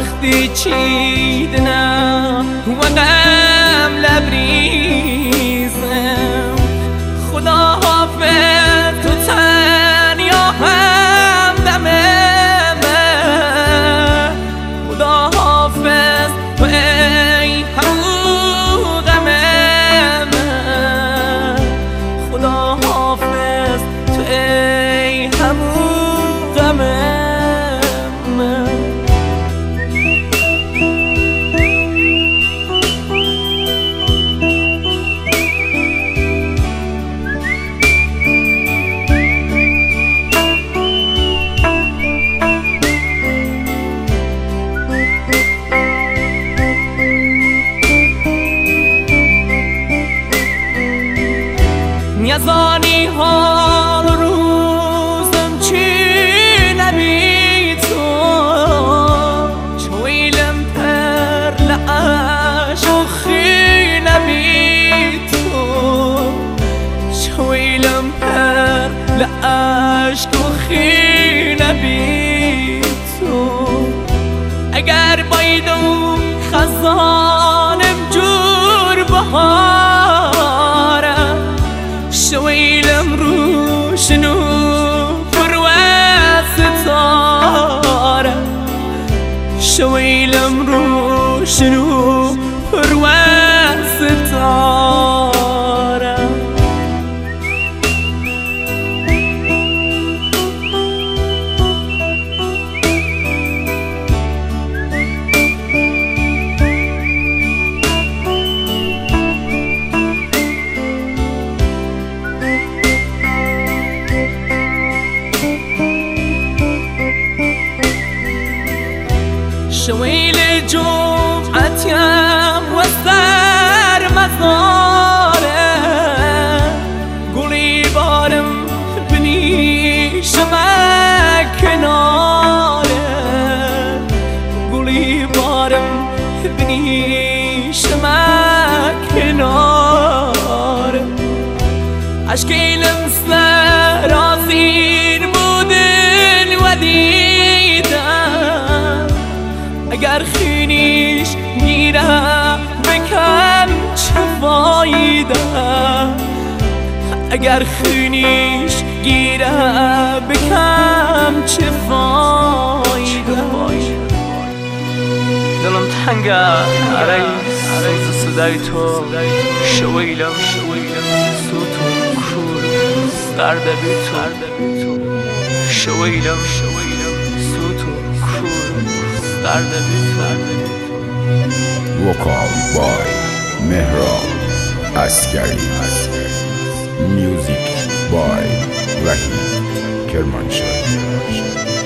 وقتی چیدنم و غم لبریزم خدا حافظ تو تنیا همدمه خدا حافظ تو ای همون غمه خدا حافظ تو ای همون غمه یزانی حال روزم چی نبی تو چویلم پر لعشق خی نبی تو چویلم پر لعشق خی نبی تو اگر بایدم خزانم جور بهارم شویلم روشنو فروت ستاره شویلم روشنو فروت ستاره شویل جمعتیم و سر مزاره گلی بارم بنیشم کناره گلی بارم بنیشم کناره عشقیلم سرازیر بودن و دیدم اگر خینیش گیره بکم چه فایده اگر خینیش گیره بکم چه فایده دلم تنگه برای سوز صدای تو شویلم سوتو کور سرده بی تو شویلم سوتو کور سرده بی تو وکال بای مهران عسکری میوزیک بای وحید کرمانشاه